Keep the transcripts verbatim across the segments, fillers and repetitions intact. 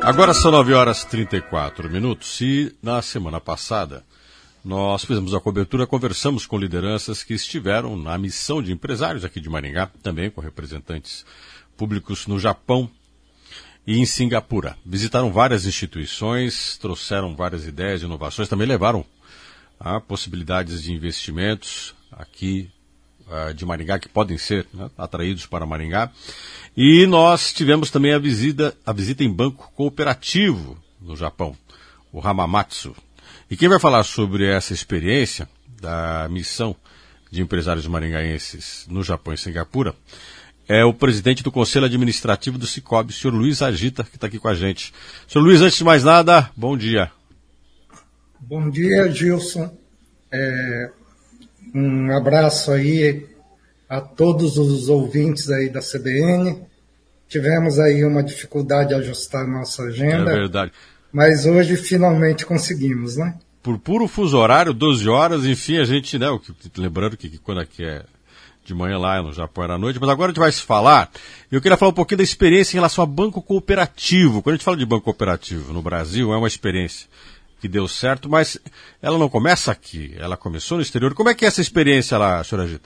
Agora são nove horas e trinta e quatro minutos e na semana passada nós fizemos a cobertura, conversamos com lideranças que estiveram na missão de empresários aqui de Maringá, também com representantes públicos no Japão e em Singapura. Visitaram várias instituições, trouxeram várias ideias, inovações, também levaram a possibilidades de investimentos aqui uh, de Maringá que podem ser, né, atraídos para Maringá. E nós tivemos também a visita, a visita em banco cooperativo no Japão, o Hamamatsu. E quem vai falar sobre essa experiência da missão de empresários maringaenses no Japão e Singapura é o presidente do Conselho Administrativo do Sicob, o senhor Luiz Agita, que está aqui com a gente. senhor Luiz, antes de mais nada, bom dia. Bom dia, Gilson. É, um abraço aí a todos os ouvintes aí da C B N. Tivemos aí uma dificuldade de ajustar a nossa agenda. É verdade. Mas hoje finalmente conseguimos, né? Por puro fuso horário, doze horas, enfim, a gente, né, lembrando que, que quando aqui é de manhã lá no Japão era à noite, mas agora a gente vai se falar. Eu queria falar um pouquinho da experiência em relação a banco cooperativo. Quando a gente fala de banco cooperativo no Brasil, é uma experiência que deu certo, mas ela não começa aqui, ela começou no exterior. Como é que é essa experiência lá, senhor Agita?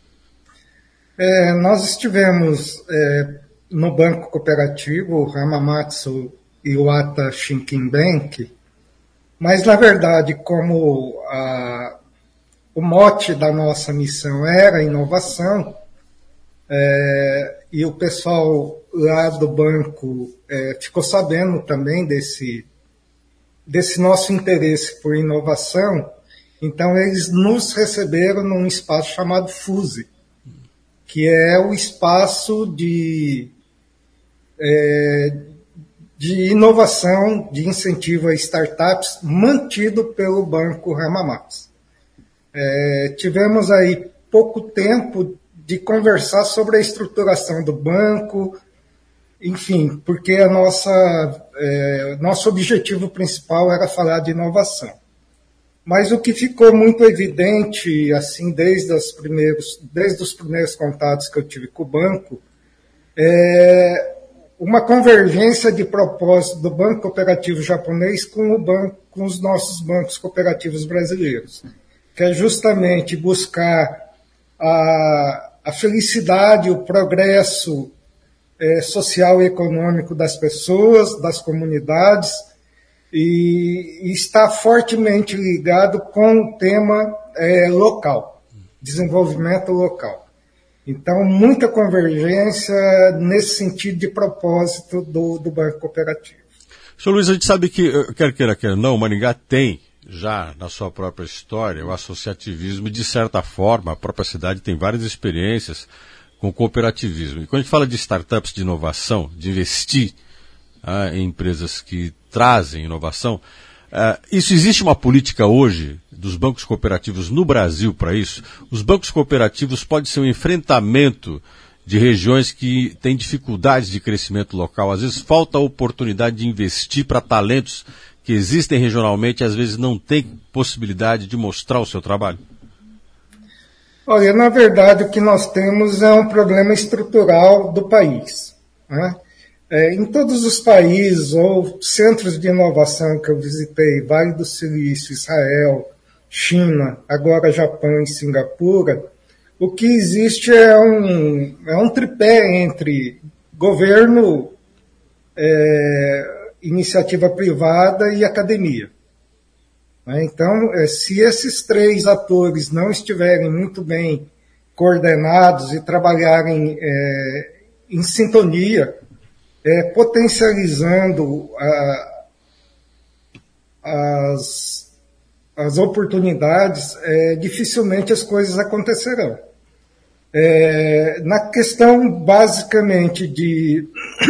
É, nós estivemos é, no banco cooperativo Hamamatsu Iwata Shinkin Bank, mas na verdade, como a, o mote da nossa missão era inovação, é, e o pessoal lá do banco é, ficou sabendo também desse, desse nosso interesse por inovação, então eles nos receberam num espaço chamado Fuse, que é o espaço de, é, de inovação, de incentivo a startups, mantido pelo Banco Hamamatsu. É, tivemos aí pouco tempo de conversar sobre a estruturação do banco, enfim, porque a nossa, é, nosso objetivo principal era falar de inovação. Mas o que ficou muito evidente, assim, desde os primeiros, desde os primeiros contatos que eu tive com o banco, é uma convergência de propósito do Banco Cooperativo Japonês com, o banco, com os nossos bancos cooperativos brasileiros, que é justamente buscar a, a felicidade, o progresso é, social e econômico das pessoas, das comunidades, e, e está fortemente ligado com o tema é, local, desenvolvimento local. Então, muita convergência nesse sentido de propósito do, do Banco Cooperativo. senhor Luiz, a gente sabe que, quer queira, quer não, o Maringá tem já na sua própria história o associativismo, de certa forma, a própria cidade tem várias experiências com o cooperativismo. E quando a gente fala de startups, de inovação, de investir ah, em empresas que trazem inovação, ah, isso existe uma política hoje dos bancos cooperativos no Brasil para isso? Os bancos cooperativos podem ser um enfrentamento de regiões que têm dificuldades de crescimento local. Às vezes falta a oportunidade de investir para talentos que existem regionalmente e às vezes não tem possibilidade de mostrar o seu trabalho. Olha, na verdade o que nós temos é um problema estrutural do país, né? É, em todos os países ou centros de inovação que eu visitei, Vale do Silício, Israel, China, agora Japão e Singapura, o que existe é um, é um tripé entre governo, é, iniciativa privada e academia. Então, é, se esses três atores não estiverem muito bem coordenados e trabalharem é, em sintonia, é, potencializando a, as, as oportunidades, é, dificilmente as coisas acontecerão. É, na questão, basicamente, de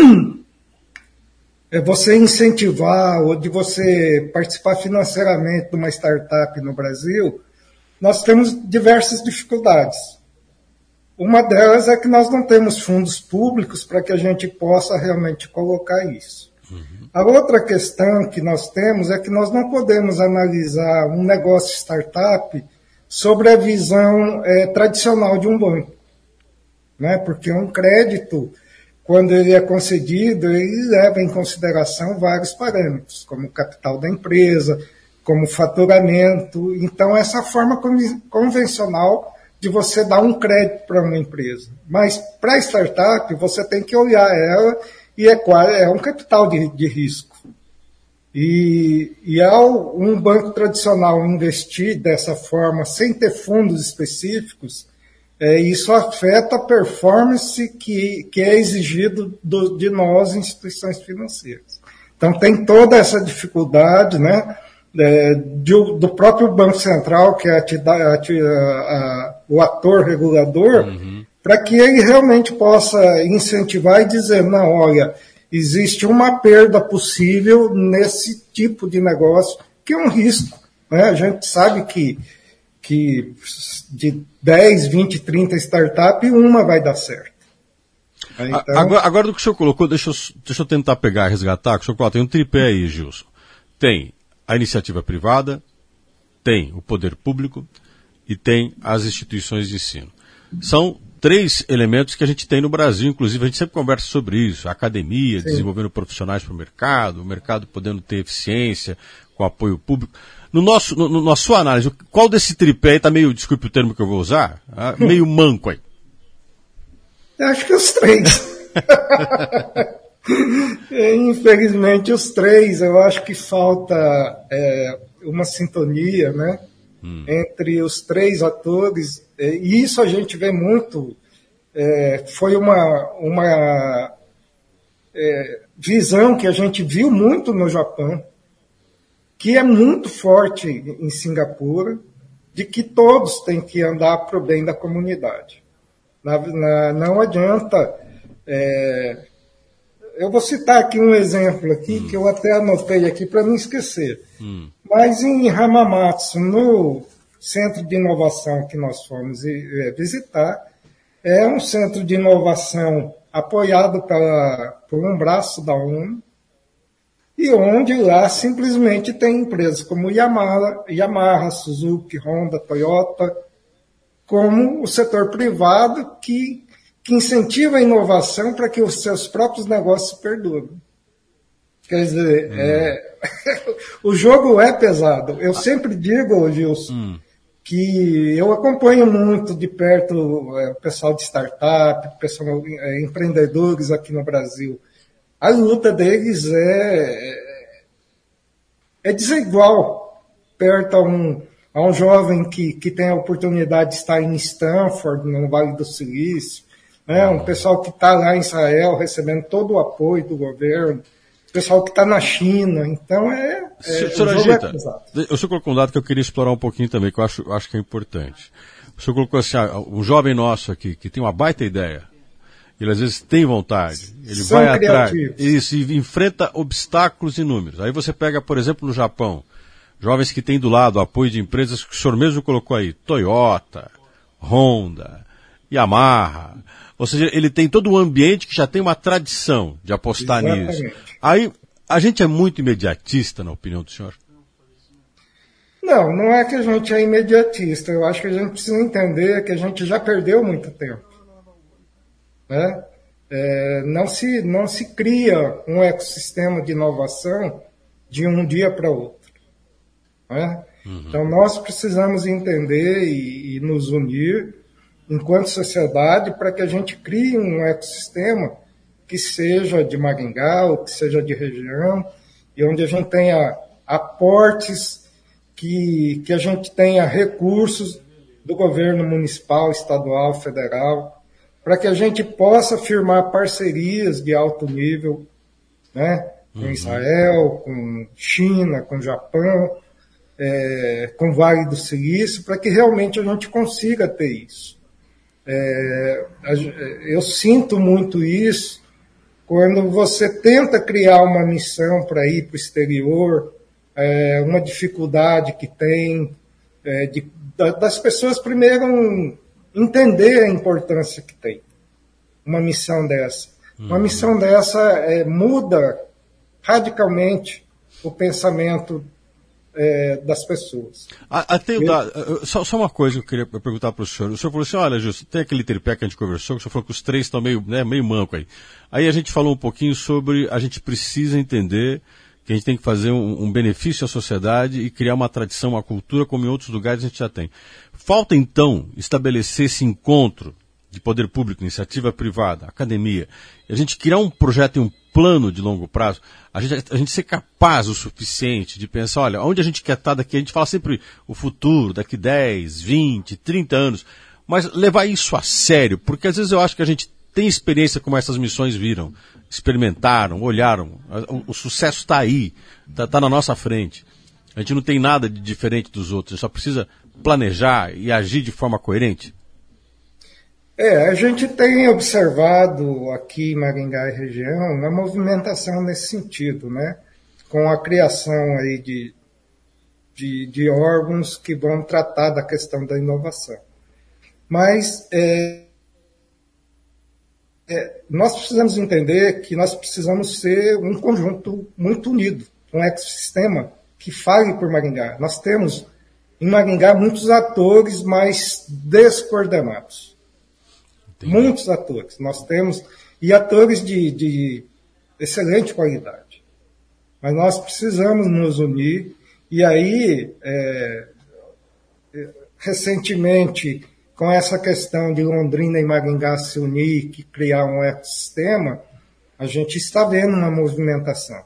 é, você incentivar ou de você participar financeiramente de uma startup no Brasil, nós temos diversas dificuldades. Uma delas é que nós não temos fundos públicos para que a gente possa realmente colocar isso. Uhum. A outra questão que nós temos é que nós não podemos analisar um negócio startup sobre a visão é, tradicional de um banco, né? Porque um crédito quando ele é concedido, ele leva em consideração vários parâmetros, como o capital da empresa, como faturamento. Então, essa é a forma convencional de você dar um crédito para uma empresa. Mas, para a startup, você tem que olhar ela e é, é um capital de, de risco. E, e ao um banco tradicional investir dessa forma, sem ter fundos específicos, é, isso afeta a performance que, que é exigido do, de nós, instituições financeiras. Então, tem toda essa dificuldade, né, é, do, do próprio Banco Central, que é a, a, a, o ator regulador, uhum. para que ele realmente possa incentivar e dizer, não, olha, existe uma perda possível nesse tipo de negócio, que é um risco. Né? A gente sabe que, que de dez, vinte, trinta startups, uma vai dar certo. Então... Agora, agora do que o senhor colocou, deixa eu, deixa eu tentar pegar e resgatar, que o senhor colocou, tem um tripé aí, Gilson. Tem a iniciativa privada, tem o poder público e tem as instituições de ensino. São três elementos que a gente tem no Brasil, inclusive a gente sempre conversa sobre isso, a academia, Sim. desenvolvendo profissionais para o mercado, o mercado podendo ter eficiência com apoio público. No nosso, no, no, na sua análise, qual desse tripé está meio, desculpe o termo que eu vou usar, ah, meio manco aí? Eu acho que os três. Infelizmente os três, eu acho que falta é, uma sintonia, né? Hum. Entre os três atores, e isso a gente vê muito, é, foi uma, uma é, visão que a gente viu muito no Japão, que é muito forte em Singapura, de que todos têm que andar para o bem da comunidade. Na, na, não adianta... É, eu vou citar aqui um exemplo aqui, hum. que eu até anotei aqui para não esquecer. Hum. Mas em Hamamatsu, no centro de inovação que nós fomos visitar, é um centro de inovação apoiado pela, por um braço da ONU, e onde lá simplesmente tem empresas como Yamaha, Yamaha, Suzuki, Honda, Toyota, como o setor privado que, que incentiva a inovação para que os seus próprios negócios se perdurem. Quer dizer, hum. é, o jogo é pesado. Eu sempre digo, Gilson, hum. que eu acompanho muito de perto é, o pessoal de startup, pessoal, é, empreendedores aqui no Brasil. A luta deles é, é desigual perto a um, a um jovem que, que tem a oportunidade de estar em Stanford, no Vale do Silício, né? Um pessoal que está lá em Israel recebendo todo o apoio do governo, pessoal que está na China. Então, é... é o senhor Agita, o senhor colocou um dado que eu queria explorar um pouquinho também, que eu acho, acho que é importante. O senhor colocou assim, ah, um jovem nosso aqui, que tem uma baita ideia, ele às vezes tem vontade, ele São vai criativos. atrás, isso, e enfrenta obstáculos inúmeros. Aí você pega, por exemplo, no Japão, jovens que têm do lado apoio de empresas que o senhor mesmo colocou aí, Toyota, Honda, Yamaha. Ou seja, ele tem todo um ambiente que já tem uma tradição de apostar Exatamente. nisso. Aí, a gente é muito imediatista, na opinião do senhor? Não, não é que a gente é imediatista. Eu acho que a gente precisa entender que a gente já perdeu muito tempo. Né? É, não se, não se cria um ecossistema de inovação de um dia para outro. Né? Uhum. Então, nós precisamos entender e, e nos unir enquanto sociedade, para que a gente crie um ecossistema que seja de Maringá, ou que seja de região, e onde a gente tenha aportes, que, que a gente tenha recursos do governo municipal, estadual, federal, para que a gente possa firmar parcerias de alto nível, né, com uhum. Israel, com China, com Japão, é, com o Vale do Silício, para que realmente a gente consiga ter isso. É, eu sinto muito isso quando você tenta criar uma missão para ir para o exterior, é, uma dificuldade que tem é, de, das pessoas primeiro entender a importância que tem uma missão dessa. Uhum. Uma missão dessa é, muda radicalmente o pensamento é, das pessoas. Até eu, só, só uma coisa que eu queria perguntar para o senhor. O senhor falou assim, olha, Gilson, tem aquele tripé que a gente conversou, que o senhor falou que os três estão meio, né, meio manco aí. Aí a gente falou um pouquinho sobre a gente precisa entender que a gente tem que fazer um, um benefício à sociedade e criar uma tradição, uma cultura, como em outros lugares a gente já tem. Falta, então, estabelecer esse encontro de poder público, iniciativa privada, academia, e a gente criar um projeto e um plano de longo prazo, a gente, a gente ser capaz o suficiente de pensar, olha, onde a gente quer estar daqui, a gente fala sempre o futuro, daqui dez, vinte, trinta anos, mas levar isso a sério, porque às vezes eu acho que a gente tem experiência como essas missões viram, experimentaram, olharam, o, o sucesso está aí, está tá na nossa frente. A gente não tem nada de diferente dos outros, a gente só precisa planejar e agir de forma coerente. É, a gente tem observado aqui em Maringá e região uma movimentação nesse sentido, né? Com a criação aí de, de, de órgãos que vão tratar da questão da inovação. Mas é, é, nós precisamos entender que nós precisamos ser um conjunto muito unido, um ecossistema que fale por Maringá. Nós temos em Maringá muitos atores, mas descoordenados. Entendi. Muitos atores. Nós temos, e atores de, de excelente qualidade. Mas nós precisamos nos unir, e aí, é, recentemente, com essa questão de Londrina e Maringá se unir e criar um ecossistema, a gente está vendo uma movimentação.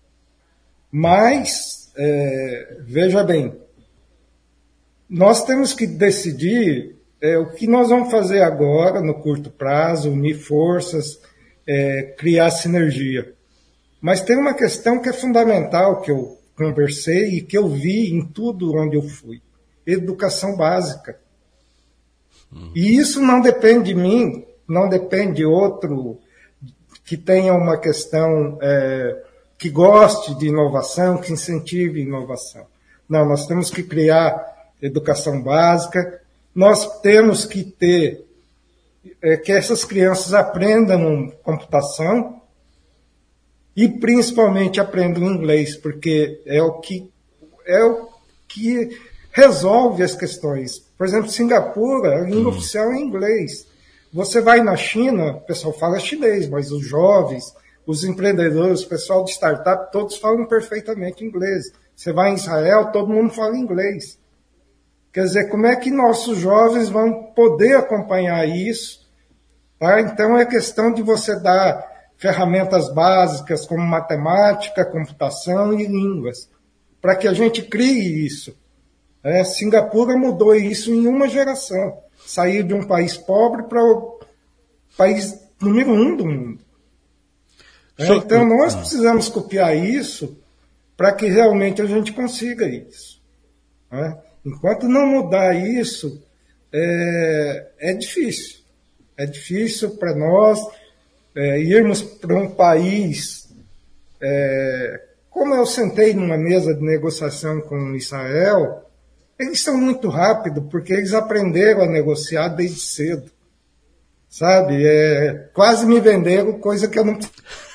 Mas, é, veja bem, nós temos que decidir É, o que nós vamos fazer agora, no curto prazo, unir forças, é, criar sinergia. Mas tem uma questão que é fundamental, que eu conversei e que eu vi em tudo onde eu fui. Educação básica. Uhum. E isso não depende de mim, não depende de outro que tenha uma questão, é, que goste de inovação, que incentive inovação. Não, nós temos que criar educação básica. Nós temos que ter, é, que essas crianças aprendam computação e principalmente aprendam inglês, porque é o que, é o que resolve as questões. Por exemplo, Singapura, a língua uhum. oficial é inglês. Você vai na China, o pessoal fala chinês, mas os jovens, os empreendedores, o pessoal de startup, todos falam perfeitamente inglês. Você vai em Israel, todo mundo fala inglês. Quer dizer, como é que nossos jovens vão poder acompanhar isso? Tá? Então, é questão de você dar ferramentas básicas como matemática, computação e línguas, para que a gente crie isso. É, Singapura mudou isso em uma geração. Saiu de um país pobre para o país número um do mundo. É, então, nós precisamos copiar isso para que realmente a gente consiga isso. Né? Enquanto não mudar isso, é, é difícil. É difícil para nós é, irmos para um país... É, como eu sentei numa mesa de negociação com Israel, eles são muito rápidos, porque eles aprenderam a negociar desde cedo. Sabe? É, quase me venderam coisa que eu não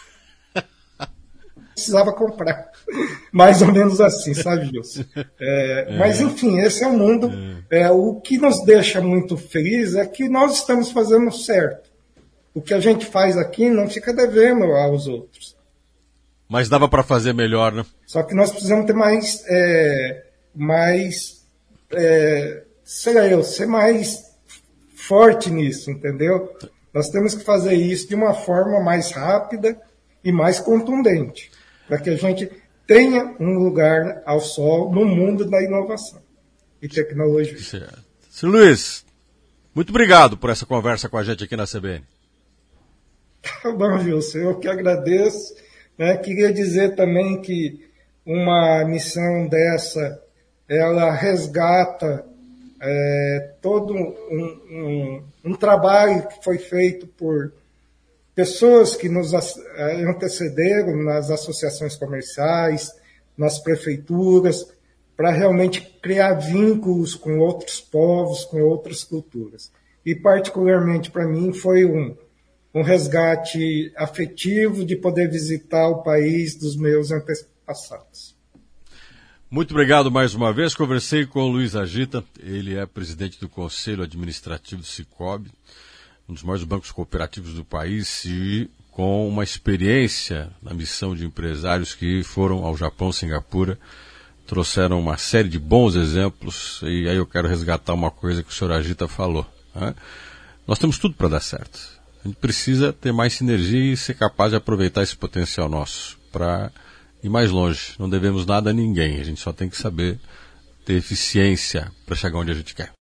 precisava comprar. Mais ou menos assim, sabe, Gilson? É, é. Mas, enfim, esse é o mundo. É. É, o que nos deixa muito feliz é que nós estamos fazendo certo. O que a gente faz aqui não fica devendo aos outros. Mas dava para fazer melhor, né? Só que nós precisamos ter mais, é, mais é, sei lá eu, ser mais forte nisso, entendeu? Nós temos que fazer isso de uma forma mais rápida e mais contundente, para que a gente tenha um lugar ao sol no mundo da inovação e tecnologia. Certo. Senhor Luiz, muito obrigado por essa conversa com a gente aqui na C B N. Tá bom, Gilson, eu que agradeço. Né? Queria dizer também que uma missão dessa, ela resgata é, todo um, um, um trabalho que foi feito por pessoas que nos antecederam nas associações comerciais, nas prefeituras, para realmente criar vínculos com outros povos, com outras culturas. E, particularmente, para mim, foi um, um resgate afetivo de poder visitar o país dos meus antepassados. Muito obrigado mais uma vez. Conversei com o Luiz Agita, ele é presidente do Conselho Administrativo do Sicoob, um dos maiores bancos cooperativos do país e com uma experiência na missão de empresários que foram ao Japão, Singapura, trouxeram uma série de bons exemplos e aí eu quero resgatar uma coisa que o senhor Agita falou. Né? Nós temos tudo para dar certo. A gente precisa ter mais sinergia e ser capaz de aproveitar esse potencial nosso para ir mais longe. Não devemos nada a ninguém, a gente só tem que saber ter eficiência para chegar onde a gente quer.